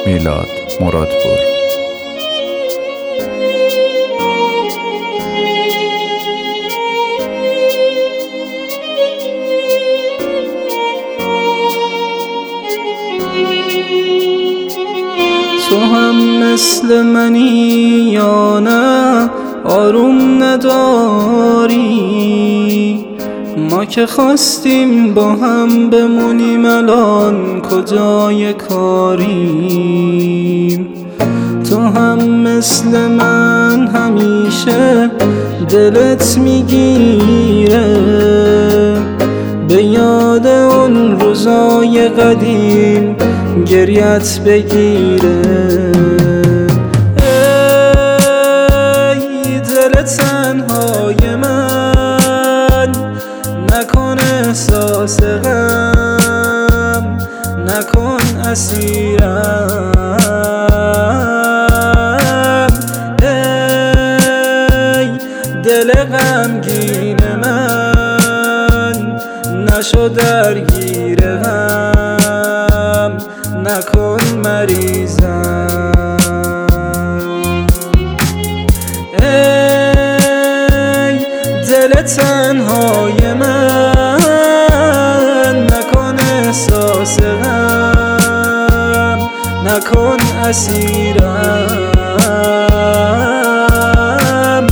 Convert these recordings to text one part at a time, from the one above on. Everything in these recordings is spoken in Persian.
میلاد مرادپور. تو هم مثل منی یا نه آروم نداری؟ ما که خواستیم با هم بمونیم الان کجای کاریم؟ تو هم مثل من همیشه دلت میگیره به یاد اون روزای قدیم گریت بگیره. ای دل تنهای من نکن احساس غم، نکن اسیرم. ای دل غمگین من نشو درگیر غم، نکن مریضم. ای دل تنهای من نکن احساس غم، نکن اسیرم.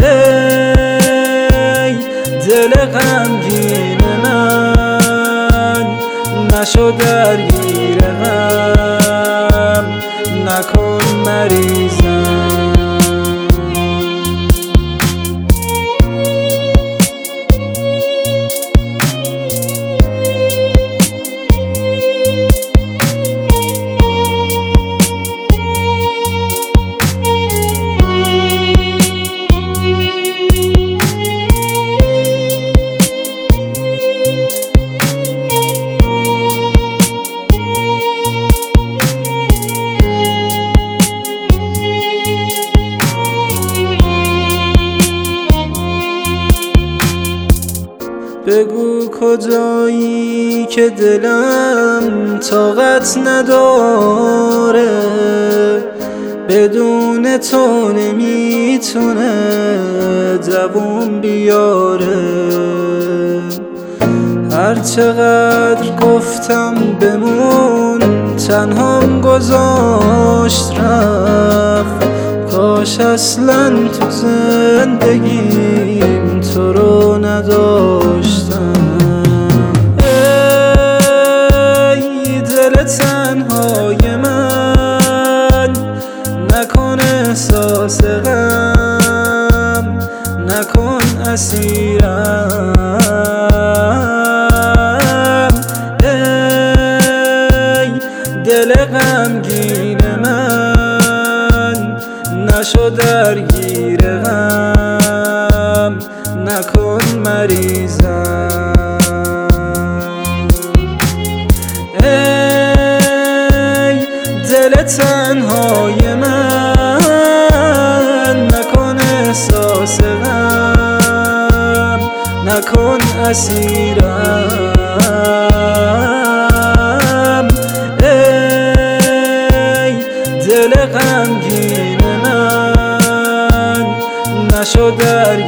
ای دل غمگین من نشو درگیر غم، نکن مریضم. بگو کجایی که دلم طاقت نداره، بدون تو نمیتونه دووم بیاره. هر چقدر گفتم بمون تنهام گذاشت رفت، کاش اصلا تو زندگیم تو رو نداشتم. ای دل تنهای من نکن احساس غم، نکن اسیرم. ای دل غمگین من نشو درگیر غم، نکن مریضم. ای دل تنهای من نکن احساس غم، نکن اسیرم. ای دل غمگین من نشو درگیر